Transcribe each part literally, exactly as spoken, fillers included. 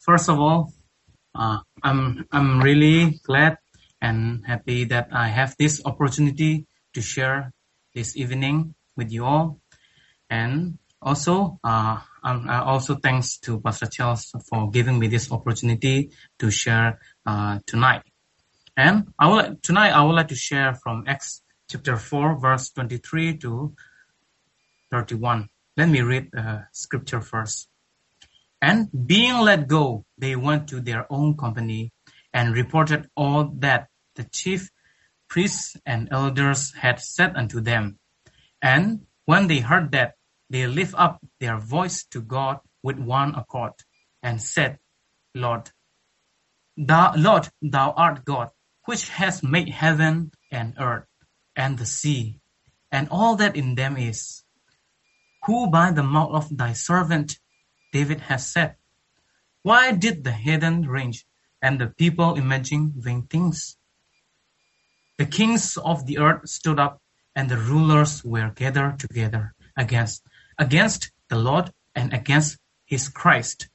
First of all, uh, I'm I'm really glad and happy that I have this opportunity to share this evening with you all, and also uh, I'm I also thanks to Pastor Charles for giving me this opportunity to share uh, tonight. And I would tonight I would like to share from Acts chapter four, verse twenty-three to thirty-one. Let me read uh, scripture first. And being let go, they went to their own company and reported all that the chief priests and elders had said unto them. And when they heard that, they lift up their voice to God with one accord, and said, Lord, thou, Lord, thou art God, which hast made heaven and earth, and the sea, and all that in them is, who by the mouth of thy servant David has said, why did the heathen rage, and the people imagine vain things? The kings of the earth stood up, and the rulers were gathered together against, against the Lord and against his Christ.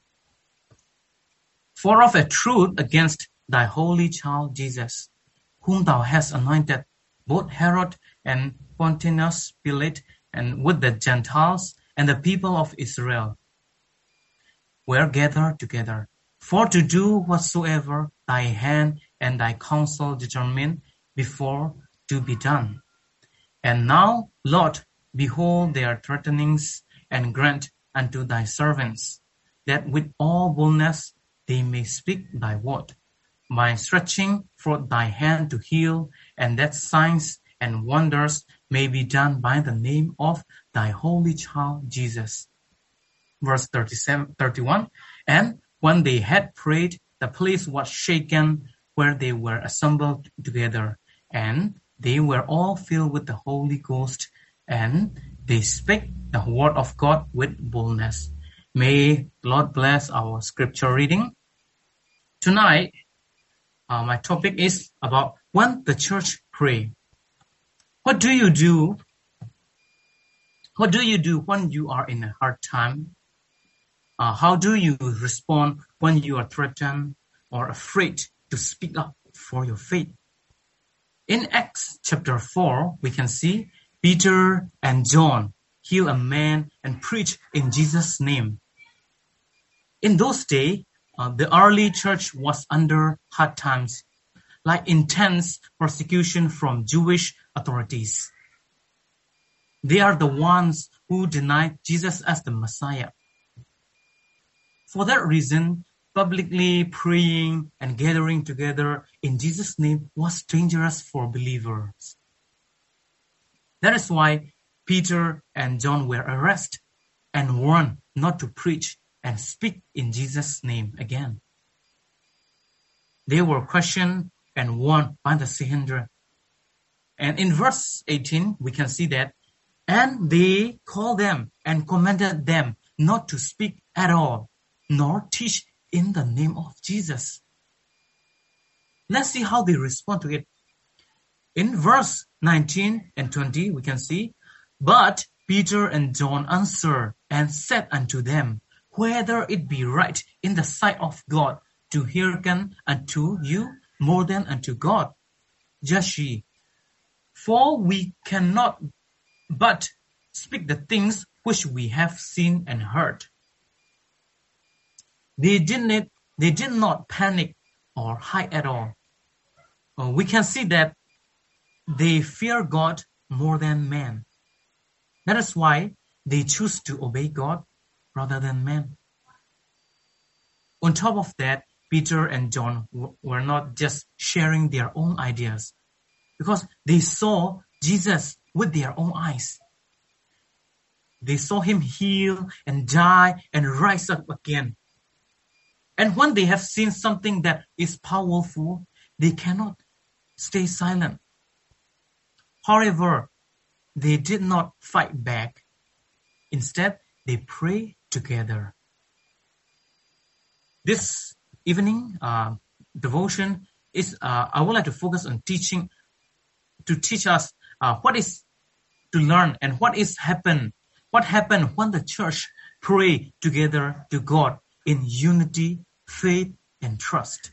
For of a truth against thy holy child Jesus, whom thou hast anointed, both Herod and Pontius Pilate, and with the Gentiles and the people of Israel, were gathered together, for to do whatsoever thy hand and thy counsel determined before to be done. And now, Lord, behold their threatenings, and grant unto thy servants, that with all boldness they may speak thy word, by stretching forth thy hand to heal, and that signs and wonders may be done by the name of thy holy child Jesus. Verse thirty-seven, thirty-one, and when they had prayed, the place was shaken where they were assembled together, and they were all filled with the Holy Ghost, and they spake the word of God with boldness. May Lord bless our scripture reading. Tonight, uh, my topic is about when the church pray. What do you do? What do you do when you are in a hard time? Uh, how do you respond when you are threatened or afraid to speak up for your faith? In Acts chapter four, we can see Peter and John heal a man and preach in Jesus' name. In those days, uh, the early church was under hard times, like intense persecution from Jewish authorities. They are the ones who denied Jesus as the Messiah. For that reason, publicly praying and gathering together in Jesus' name was dangerous for believers. That is why Peter and John were arrested and warned not to preach and speak in Jesus' name again. They were questioned and warned by the Sanhedrin. And in verse eighteen, we can see that, and they called them and commanded them not to speak at all, nor teach in the name of Jesus. Let's see how they respond to it. In verse nineteen and twenty, we can see, but Peter and John answered and said unto them, whether it be right in the sight of God to hearken unto you more than unto God. Judge ye, for we cannot but speak the things which we have seen and heard. They did not, they did not panic or hide at all. Uh, we can see that they fear God more than man. That is why they choose to obey God rather than man. On top of that, Peter and John w- were not just sharing their own ideas, because they saw Jesus with their own eyes. They saw him heal and die and rise up again. And when they have seen something that is powerful, they cannot stay silent. However, they did not fight back. Instead, they pray together. This evening uh, devotion is, uh, I would like to focus on teaching, to teach us uh, what is to learn and what is happen, what happened when the church pray together to God in unity faith, and trust.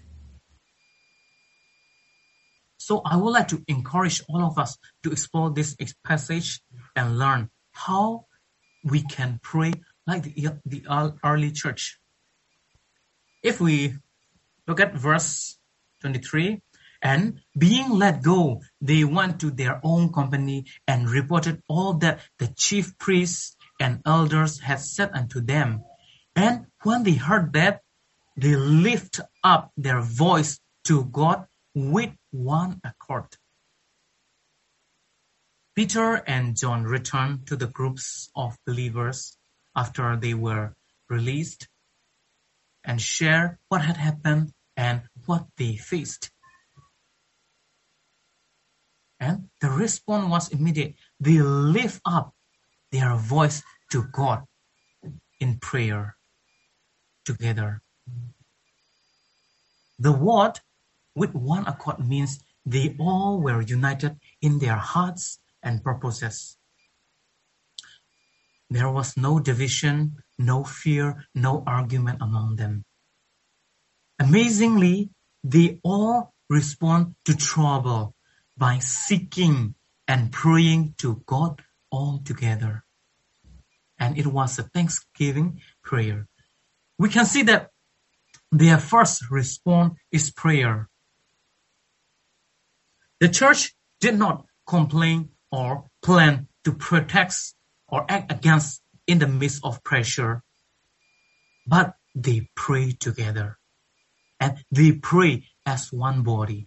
So I would like to encourage all of us to explore this passage and learn how we can pray like the, the early church. If we look at verse twenty-three, and being let go, they went to their own company and reported all that the chief priests and elders had said unto them. And when they heard that, they lifted up their voice to God with one accord. Peter and John returned to the groups of believers after they were released and shared what had happened and what they faced. And the response was immediate. They lift up their voice to God in prayer together. The word with one accord means they all were united in their hearts and purposes. There was no division, no fear, no argument among them. Amazingly, they all respond to trouble by seeking and praying to God all together. And it was a thanksgiving prayer. We can see that their first response is prayer. The church did not complain or plan to protect or act against in the midst of pressure, but they pray together and they pray as one body.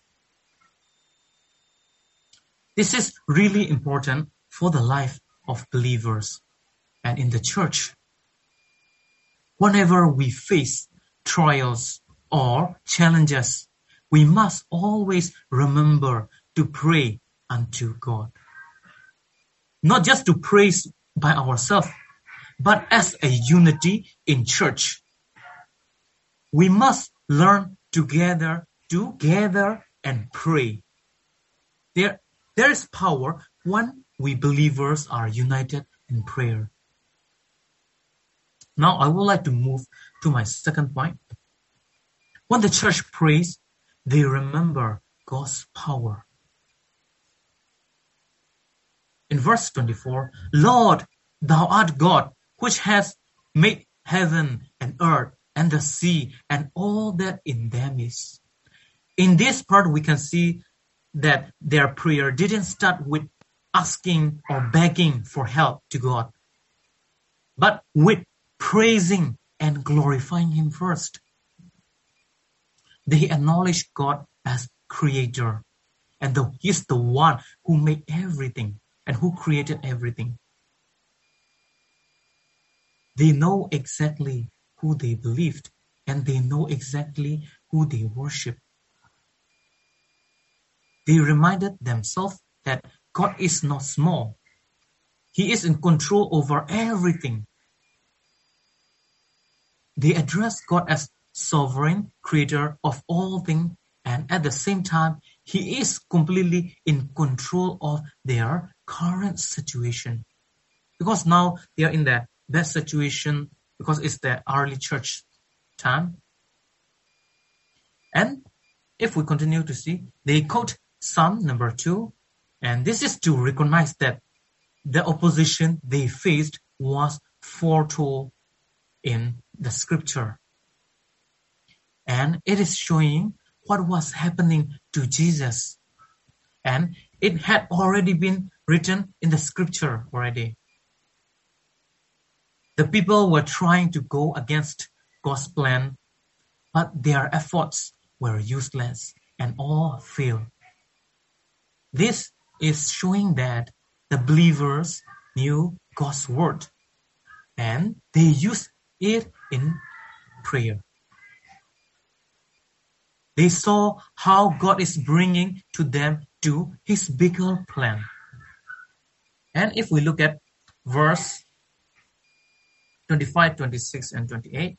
This is really important for the life of believers and in the church. Whenever we face trials or challenges, we must always remember to pray unto God. Not just to praise by ourselves, but as a unity in church. We must learn together to gather and pray. There, there is power when we believers are united in prayer. Now I would like to move to my second point. When the church prays, they remember God's power. In verse twenty-four, Lord, thou art God, which has made heaven and earth and the sea and all that in them is. In this part, we can see that their prayer didn't start with asking or begging for help to God, but with praising and glorifying Him first. They acknowledge God as Creator, and the, He's the one who made everything and who created everything. They know exactly who they believed, and they know exactly who they worship. They reminded themselves that God is not small. He is in control over everything. They address God as sovereign creator of all things, and at the same time, He is completely in control of their current situation. Because now they are in the bad situation because it's the early church time. And if we continue to see, they quote Psalm number two, and this is to recognize that the opposition they faced was foretold in the scripture. And it is showing what was happening to Jesus. And it had already been written in the scripture already. The people were trying to go against God's plan, but their efforts were useless and all failed. This is showing that the believers knew God's word and they used it in prayer. They saw how God is bringing to them to His bigger plan. And if we look at verse twenty-five, twenty-six, and twenty-eight,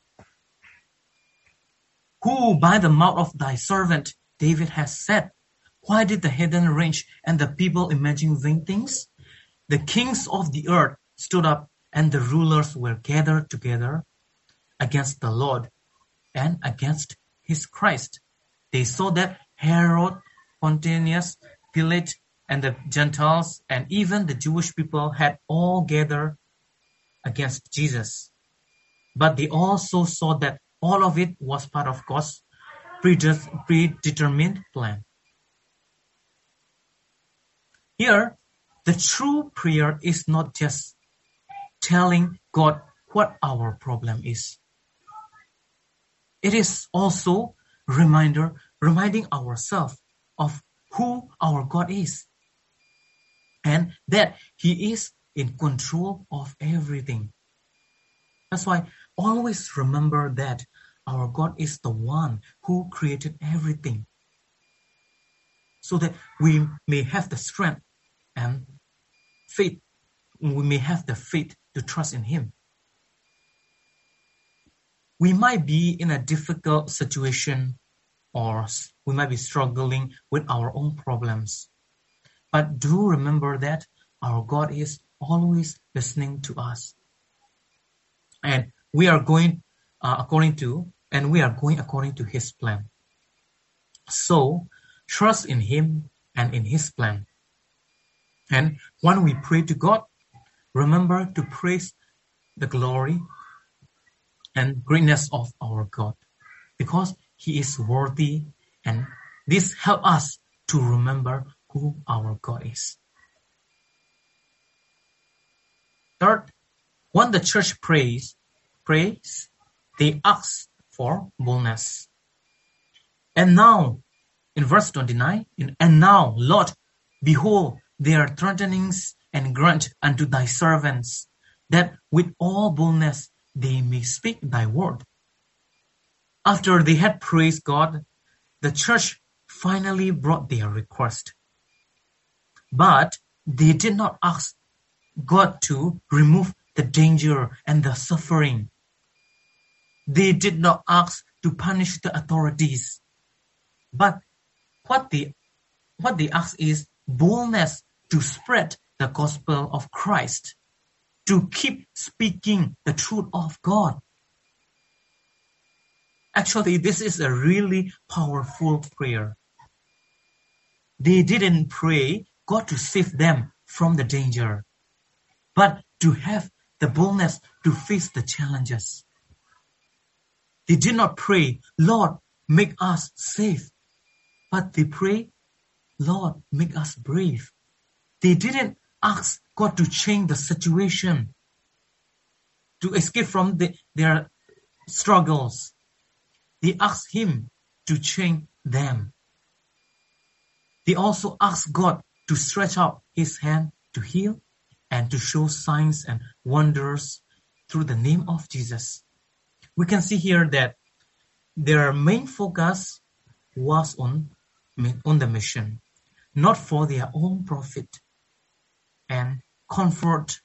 who by the mouth of thy servant David has said, why did the heathen rage and the people imagine vain things? The kings of the earth stood up and the rulers were gathered together against the Lord and against his Christ. They saw that Herod, Pontius Pilate, and the Gentiles, and even the Jewish people had all gathered against Jesus. But they also saw that all of it was part of God's predetermined plan. Here, the true prayer is not just telling God what our problem is. It is also reminder, reminding ourselves of who our God is, and that He is in control of everything. That's why always remember that our God is the one who created everything, so that we may have the strength and faith. We may have the faith to trust in Him. We might be in a difficult situation, or we might be struggling with our own problems. But do remember that our God is always listening to us. And we are going uh, according to, and we are going according to His plan. So, trust in Him and in His plan. And when we pray to God, remember to praise the glory and greatness of our God, because He is worthy, and this helps us to remember who our God is. Third, when the church prays, prays, they ask for boldness. And now, in verse twenty-nine, in, and now, Lord, behold, their threatenings, and grant unto thy servants, that with all boldness they may speak thy word. After they had praised God, the church finally brought their request. But they did not ask God to remove the danger and the suffering. They did not ask to punish the authorities. But what they, what they asked is boldness to spread the gospel of Christ, to keep speaking the truth of God. Actually, this is a really powerful prayer. They didn't pray God to save them from the danger, but to have the boldness to face the challenges. They did not pray, Lord, make us safe, but they pray, Lord, make us brave. They didn't ask God to change the situation, to escape from the, their struggles. They asked Him to change them. They also asked God to stretch out His hand to heal and to show signs and wonders through the name of Jesus. We can see here that their main focus was on, on the mission, not for their own profit and comfort.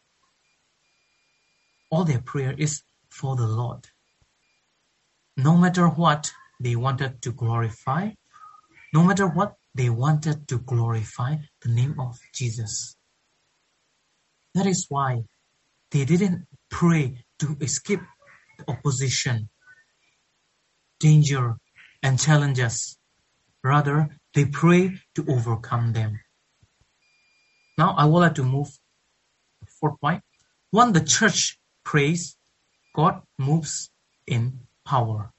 All their prayer is for the Lord. No matter what they wanted to glorify, no matter what they wanted to glorify the name of Jesus. That is why they didn't pray to escape the opposition, danger, and challenges. Rather, they pray to overcome them. Now, I would like to move to the fourth point. When the church prays, God moves in power.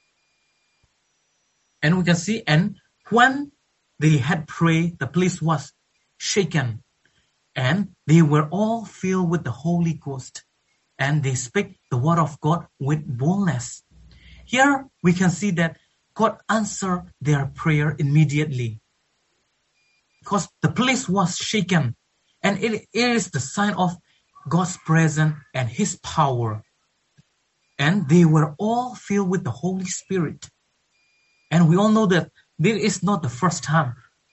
And we can see, and when they had prayed, the place was shaken, and they were all filled with the Holy Ghost, and they spake the word of God with boldness. Here we can see that God answered their prayer immediately, because the place was shaken, and it, it is the sign of God's presence and His power. And they were all filled with the Holy Spirit. And we all know that this is not the first time.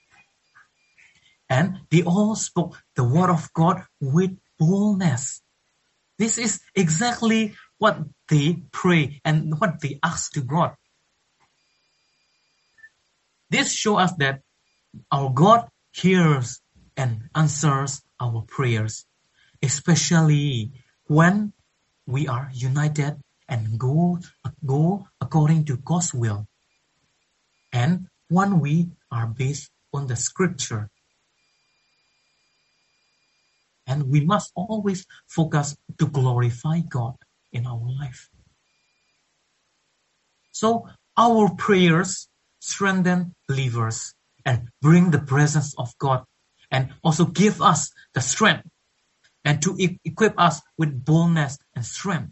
And they all spoke the word of God with boldness. This is exactly what they pray and what they ask to God. This shows us that our God hears and answers our prayers, especially when we are united and go, go according to God's will. And one we are based on the scripture. And we must always focus to glorify God in our life. So our prayers strengthen believers and bring the presence of God, and also give us the strength and to e- equip us with boldness and strength.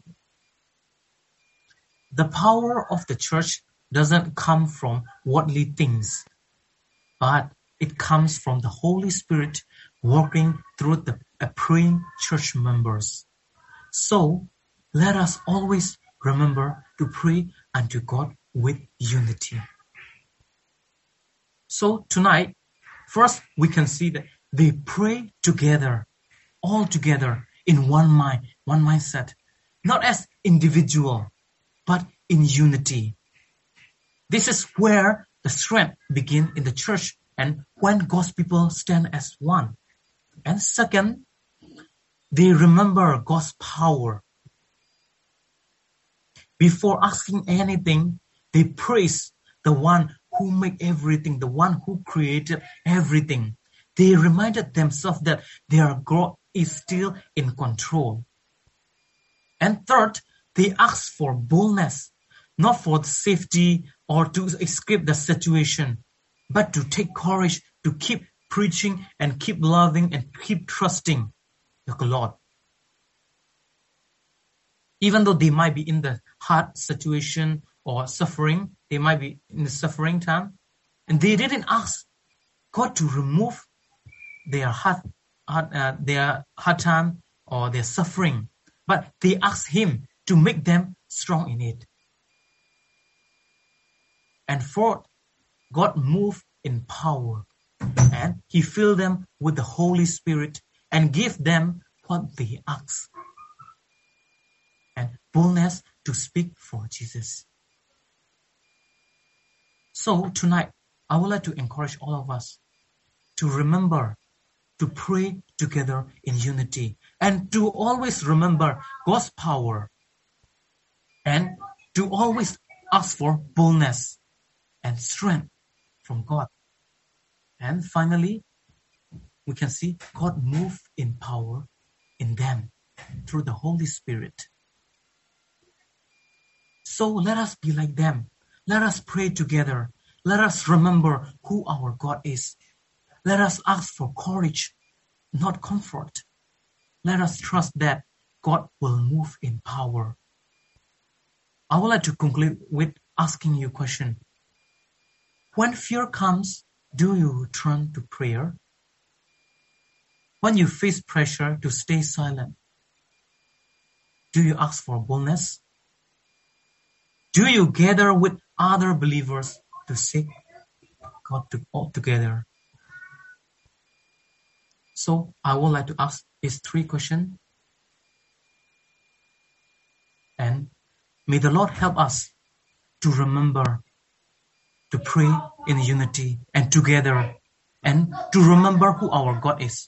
The power of the church doesn't come from worldly things, but it comes from the Holy Spirit working through the uh, praying church members. So let us always remember to pray unto God with unity. So tonight, first we can see that they pray together, all together in one mind, one mindset, not as individual, but in unity. This is where the strength begins in the church and when God's people stand as one. And second, they remember God's power. Before asking anything, they praise the one who made everything, the one who created everything. They reminded themselves that their God is still in control. And third, they asked for boldness, not for the safety or to escape the situation, but to take courage to keep preaching and keep loving and keep trusting the Lord. Even though they might be in the hard situation or suffering, they might be in the suffering time, and they didn't ask God to remove their hard, hard, uh, their hard time or their suffering, but they asked Him to make them strong in it. And fourth, God moved in power, and He filled them with the Holy Spirit and gave them what they asked, and boldness to speak for Jesus. So tonight, I would like to encourage all of us to remember to pray together in unity and to always remember God's power and to always ask for boldness and strength from God. And finally, we can see God move in power in them through the Holy Spirit. So let us be like them. Let us pray together. Let us remember who our God is. Let us ask for courage, not comfort. Let us trust that God will move in power. I would like to conclude with asking you a question. When fear comes, do you turn to prayer? When you face pressure to stay silent, do you ask for boldness? Do you gather with other believers to seek God to, all together? So I would like to ask these three questions. And may the Lord help us to remember to pray in unity and together, and to remember who our God is,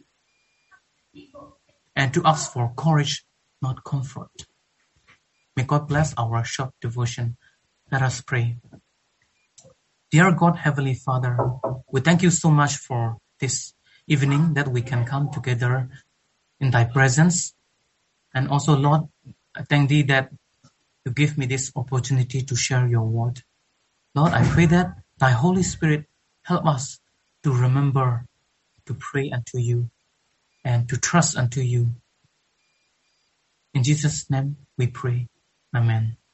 and to ask for courage, not comfort. May God bless our short devotion. Let us pray. Dear God, Heavenly Father, we thank you so much for this evening that we can come together in Thy presence. And also, Lord, I thank Thee that you give me this opportunity to share your word. Lord, I pray that Thy Holy Spirit help us to remember to pray unto you and to trust unto you. In Jesus' name we pray. Amen.